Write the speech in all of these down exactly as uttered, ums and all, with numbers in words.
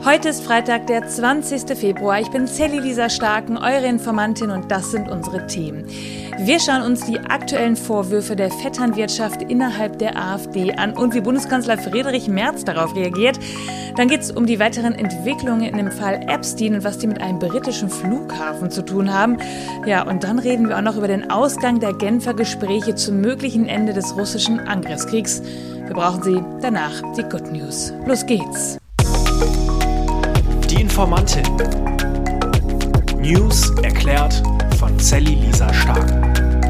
Heute ist Freitag, der zwanzigster Februar. Ich bin Sally Lisa Starken, eure Informantin, und das sind unsere Themen. Wir schauen uns die aktuellen Vorwürfe der Vetternwirtschaft innerhalb der AfD an und wie Bundeskanzler Friedrich Merz darauf reagiert. Dann geht es um die weiteren Entwicklungen in dem Fall Epstein und was die mit einem britischen Flughafen zu tun haben. Ja, und dann reden wir auch noch über den Ausgang der Genfer Gespräche zum möglichen Ende des russischen Angriffskriegs. Wir brauchen sie danach, die Good News. Los geht's. Die Informantin. News erklärt von Sally Lisa Starken.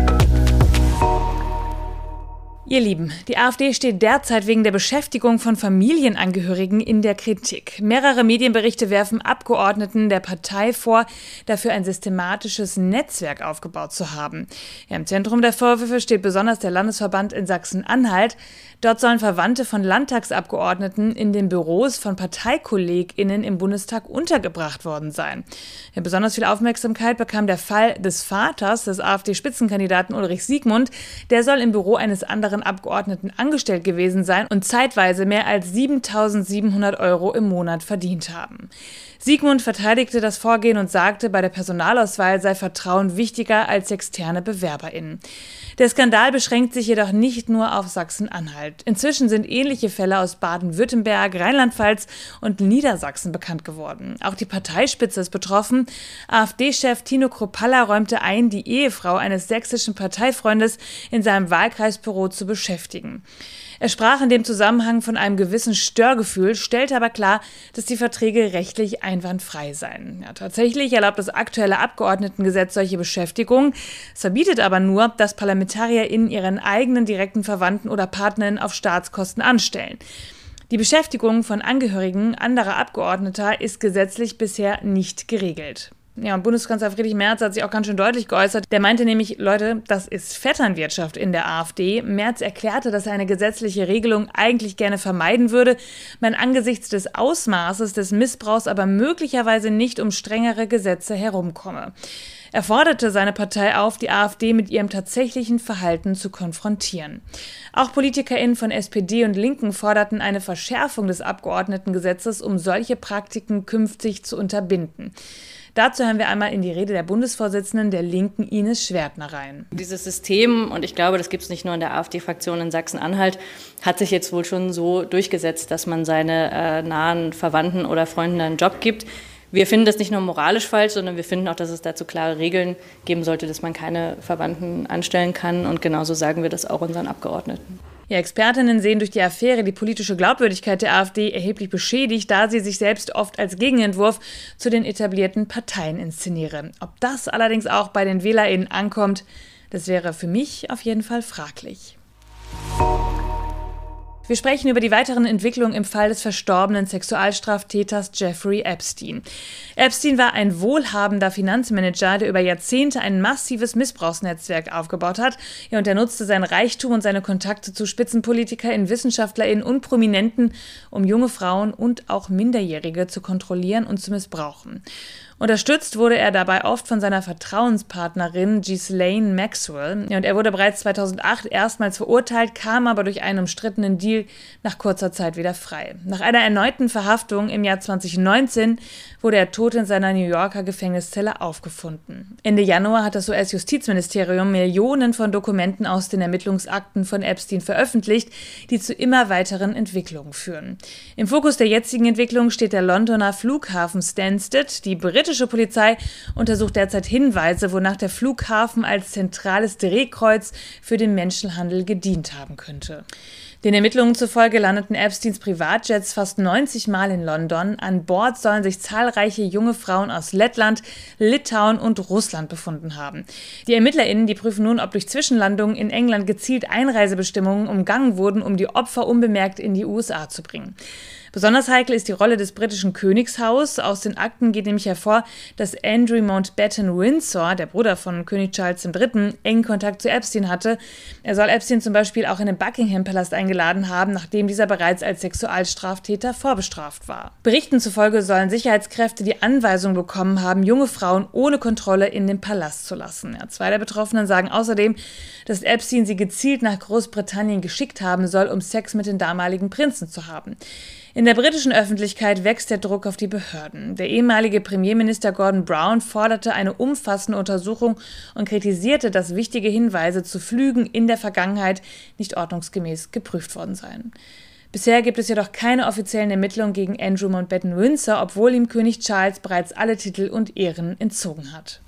Ihr Lieben, die AfD steht derzeit wegen der Beschäftigung von Familienangehörigen in der Kritik. Mehrere Medienberichte werfen Abgeordneten der Partei vor, dafür ein systematisches Netzwerk aufgebaut zu haben. Ja, im Zentrum der Vorwürfe steht besonders der Landesverband in Sachsen-Anhalt. Dort sollen Verwandte von Landtagsabgeordneten in den Büros von ParteikollegInnen im Bundestag untergebracht worden sein. Ja, besonders viel Aufmerksamkeit bekam der Fall des Vaters des AfD-Spitzenkandidaten Ulrich Siegmund. Der soll im Büro eines anderen Abgeordneten angestellt gewesen sein und zeitweise mehr als siebentausendsiebenhundert Euro im Monat verdient haben. Siegmund verteidigte das Vorgehen und sagte, bei der Personalauswahl sei Vertrauen wichtiger als externe BewerberInnen. Der Skandal beschränkt sich jedoch nicht nur auf Sachsen-Anhalt. Inzwischen sind ähnliche Fälle aus Baden-Württemberg, Rheinland-Pfalz und Niedersachsen bekannt geworden. Auch die Parteispitze ist betroffen. AfD-Chef Tino Kruppalla räumte ein, die Ehefrau eines sächsischen Parteifreundes in seinem Wahlkreisbüro zu beschäftigen. Er sprach in dem Zusammenhang von einem gewissen Störgefühl, stellte aber klar, dass die Verträge rechtlich einwandfrei seien. Ja, tatsächlich erlaubt das aktuelle Abgeordnetengesetz solche Beschäftigung. Es verbietet aber nur, dass ParlamentarierInnen ihren eigenen direkten Verwandten oder Partnerinnen auf Staatskosten anstellen. Die Beschäftigung von Angehörigen anderer Abgeordneter ist gesetzlich bisher nicht geregelt. Ja, und Bundeskanzler Friedrich Merz hat sich auch ganz schön deutlich geäußert. Der meinte nämlich, Leute, das ist Vetternwirtschaft in der AfD. Merz erklärte, dass er eine gesetzliche Regelung eigentlich gerne vermeiden würde, man angesichts des Ausmaßes des Missbrauchs aber möglicherweise nicht um strengere Gesetze herumkomme. Er forderte seine Partei auf, die AfD mit ihrem tatsächlichen Verhalten zu konfrontieren. Auch PolitikerInnen von S P D und Linken forderten eine Verschärfung des Abgeordnetengesetzes, um solche Praktiken künftig zu unterbinden. Dazu hören wir einmal in die Rede der Bundesvorsitzenden der Linken, Ines Schwertner, rein. Dieses System, und ich glaube, das gibt es nicht nur in der AfD-Fraktion in Sachsen-Anhalt, hat sich jetzt wohl schon so durchgesetzt, dass man seine äh, nahen Verwandten oder Freunden einen Job gibt. Wir finden das nicht nur moralisch falsch, sondern wir finden auch, dass es dazu klare Regeln geben sollte, dass man keine Verwandten anstellen kann. Und genauso sagen wir das auch unseren Abgeordneten. Ja, Expertinnen sehen durch die Affäre die politische Glaubwürdigkeit der AfD erheblich beschädigt, da sie sich selbst oft als Gegenentwurf zu den etablierten Parteien inszeniere. Ob das allerdings auch bei den WählerInnen ankommt, das wäre für mich auf jeden Fall fraglich. Wir sprechen über die weiteren Entwicklungen im Fall des verstorbenen Sexualstraftäters Jeffrey Epstein. Epstein war ein wohlhabender Finanzmanager, der über Jahrzehnte ein massives Missbrauchsnetzwerk aufgebaut hat. Ja, und er nutzte seinen Reichtum und seine Kontakte zu SpitzenpolitikerInnen, WissenschaftlerInnen und Prominenten, um junge Frauen und auch Minderjährige zu kontrollieren und zu missbrauchen. Unterstützt wurde er dabei oft von seiner Vertrauenspartnerin Ghislaine Maxwell. Ja, und er wurde bereits zweitausendacht erstmals verurteilt, kam aber durch einen umstrittenen Deal nach kurzer Zeit wieder frei. Nach einer erneuten Verhaftung im Jahr zweitausendneunzehn wurde er tot in seiner New Yorker Gefängniszelle aufgefunden. Ende Januar hat das U S-Justizministerium Millionen von Dokumenten aus den Ermittlungsakten von Epstein veröffentlicht, die zu immer weiteren Entwicklungen führen. Im Fokus der jetzigen Entwicklung steht der Londoner Flughafen Stansted. Die britische Die britische Polizei untersucht derzeit Hinweise, wonach der Flughafen als zentrales Drehkreuz für den Menschenhandel gedient haben könnte. Den Ermittlungen zufolge landeten Epsteins Privatjets fast neunzig Mal in London. An Bord sollen sich zahlreiche junge Frauen aus Lettland, Litauen und Russland befunden haben. Die ErmittlerInnen, die prüfen nun, ob durch Zwischenlandungen in England gezielt Einreisebestimmungen umgangen wurden, um die Opfer unbemerkt in die U S A zu bringen. Besonders heikel ist die Rolle des britischen Königshaus. Aus den Akten geht nämlich hervor, dass Andrew Mountbatten Windsor, der Bruder von König Charles der Dritte., engen Kontakt zu Epstein hatte. Er soll Epstein zum Beispiel auch in den Buckingham-Palast eingeladen haben, nachdem dieser bereits als Sexualstraftäter vorbestraft war. Berichten zufolge sollen Sicherheitskräfte die Anweisung bekommen haben, junge Frauen ohne Kontrolle in den Palast zu lassen. Ja, zwei der Betroffenen sagen außerdem, dass Epstein sie gezielt nach Großbritannien geschickt haben soll, um Sex mit den damaligen Prinzen zu haben. In der britischen Öffentlichkeit wächst der Druck auf die Behörden. Der ehemalige Premierminister Gordon Brown forderte eine umfassende Untersuchung und kritisierte, dass wichtige Hinweise zu Flügen in der Vergangenheit nicht ordnungsgemäß geprüft worden seien. Bisher gibt es jedoch keine offiziellen Ermittlungen gegen Andrew Mountbatten-Windsor, obwohl ihm König Charles bereits alle Titel und Ehren entzogen hat.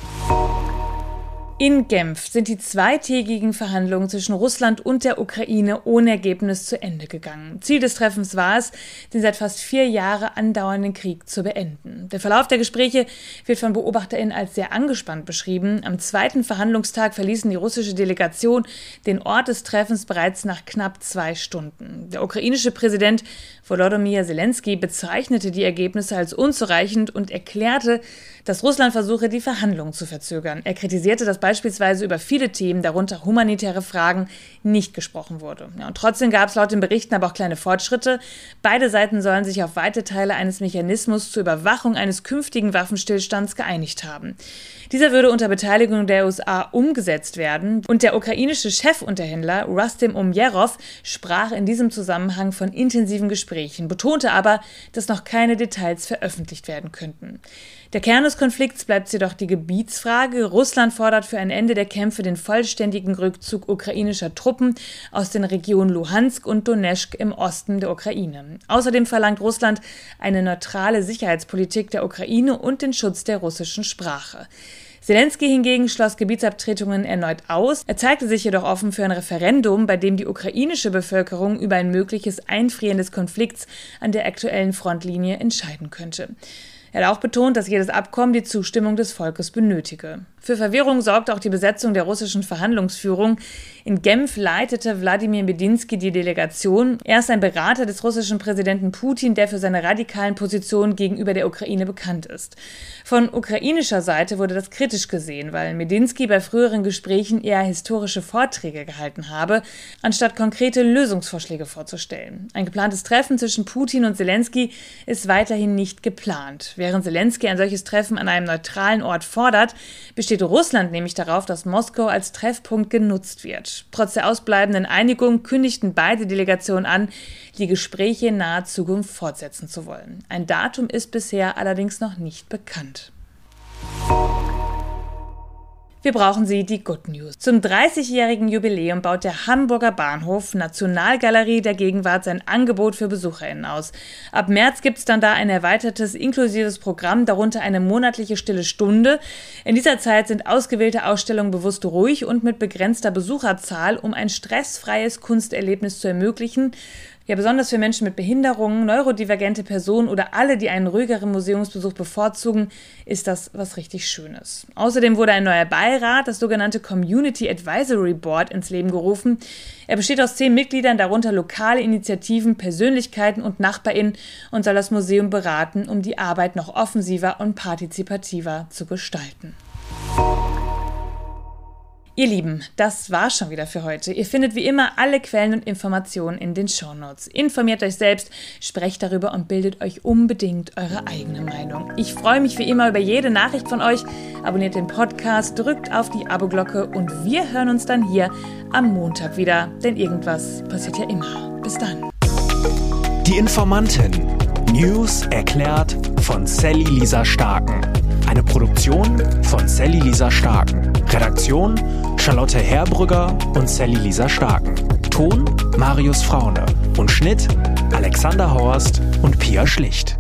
In Genf sind die zweitägigen Verhandlungen zwischen Russland und der Ukraine ohne Ergebnis zu Ende gegangen. Ziel des Treffens war es, den seit fast vier Jahren andauernden Krieg zu beenden. Der Verlauf der Gespräche wird von BeobachterInnen als sehr angespannt beschrieben. Am zweiten Verhandlungstag verließen die russische Delegation den Ort des Treffens bereits nach knapp zwei Stunden. Der ukrainische Präsident Volodymyr Zelensky bezeichnete die Ergebnisse als unzureichend und erklärte, dass Russland versuche, die Verhandlungen zu verzögern. Er kritisierte, dass beispielsweise über viele Themen, darunter humanitäre Fragen, nicht gesprochen wurde. Ja, und trotzdem gab es laut den Berichten aber auch kleine Fortschritte. Beide Seiten sollen sich auf weite Teile eines Mechanismus zur Überwachung eines künftigen Waffenstillstands geeinigt haben. Dieser würde unter Beteiligung der U S A umgesetzt werden. Und der ukrainische Chefunterhändler Rustem Umjerov sprach in diesem Zusammenhang von intensiven Gesprächen, betonte aber, dass noch keine Details veröffentlicht werden könnten. Der Kern des Konflikts bleibt jedoch die Gebietsfrage. Russland fordert für ein Ende der Kämpfe den vollständigen Rückzug ukrainischer Truppen aus den Regionen Luhansk und Donezk im Osten der Ukraine. Außerdem verlangt Russland eine neutrale Sicherheitspolitik der Ukraine und den Schutz der russischen Sprache. Zelensky hingegen schloss Gebietsabtretungen erneut aus. Er zeigte sich jedoch offen für ein Referendum, bei dem die ukrainische Bevölkerung über ein mögliches Einfrieren des Konflikts an der aktuellen Frontlinie entscheiden könnte. Er hat auch betont, dass jedes Abkommen die Zustimmung des Volkes benötige. Für Verwirrung sorgte auch die Besetzung der russischen Verhandlungsführung. In Genf leitete Wladimir Medinsky die Delegation. Er ist ein Berater des russischen Präsidenten Putin, der für seine radikalen Positionen gegenüber der Ukraine bekannt ist. Von ukrainischer Seite wurde das kritisch gesehen, weil Medinsky bei früheren Gesprächen eher historische Vorträge gehalten habe, anstatt konkrete Lösungsvorschläge vorzustellen. Ein geplantes Treffen zwischen Putin und Zelensky ist weiterhin nicht geplant. Während Zelensky ein solches Treffen an einem neutralen Ort fordert, besteht Russland nämlich darauf, dass Moskau als Treffpunkt genutzt wird. Trotz der ausbleibenden Einigung kündigten beide Delegationen an, die Gespräche in naher Zukunft fortsetzen zu wollen. Ein Datum ist bisher allerdings noch nicht bekannt. Wir brauchen sie, die Good News. Zum dreißigjährigen Jubiläum baut der Hamburger Bahnhof Nationalgalerie der Gegenwart sein Angebot für BesucherInnen aus. Ab März gibt es dann da ein erweitertes, inklusives Programm, darunter eine monatliche stille Stunde. In dieser Zeit sind ausgewählte Ausstellungen bewusst ruhig und mit begrenzter Besucherzahl, um ein stressfreies Kunsterlebnis zu ermöglichen. Ja, besonders für Menschen mit Behinderungen, neurodivergente Personen oder alle, die einen ruhigeren Museumsbesuch bevorzugen, ist das was richtig Schönes. Außerdem wurde ein neuer Beirat, das sogenannte Community Advisory Board, ins Leben gerufen. Er besteht aus zehn Mitgliedern, darunter lokale Initiativen, Persönlichkeiten und NachbarInnen, und soll das Museum beraten, um die Arbeit noch offensiver und partizipativer zu gestalten. Ihr Lieben, das war's schon wieder für heute. Ihr findet wie immer alle Quellen und Informationen in den Shownotes. Informiert euch selbst, sprecht darüber und bildet euch unbedingt eure eigene Meinung. Ich freue mich wie immer über jede Nachricht von euch. Abonniert den Podcast, drückt auf die Abo-Glocke und wir hören uns dann hier am Montag wieder. Denn irgendwas passiert ja immer. Bis dann. Die Informantin. News erklärt von Sally Lisa Starken. Eine Produktion von Sally Lisa Starken. Redaktion Charlotte Herbrügger und Sally Lisa Starken. Ton Marius Fraune und Schnitt Alexander Horst und Pia Schlicht.